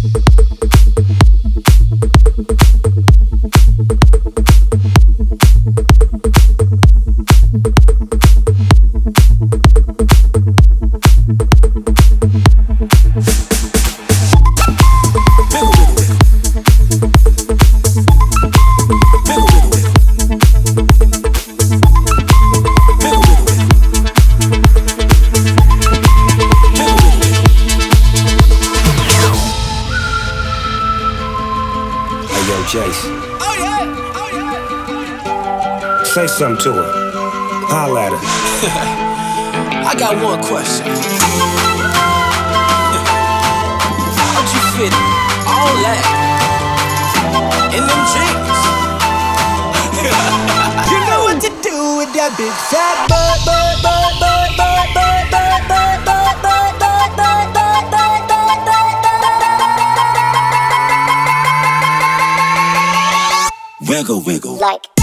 Jace. Oh yeah, oh yeah. Say something to her. Holla at her. I got one question. How'd you fit all that in them jeans? You know what to do with that big fat butt, butt, butt, butt, butt, butt, butt, butt, butt, butt, butt, butt, butt, butt, butt. Wiggle, wiggle. Like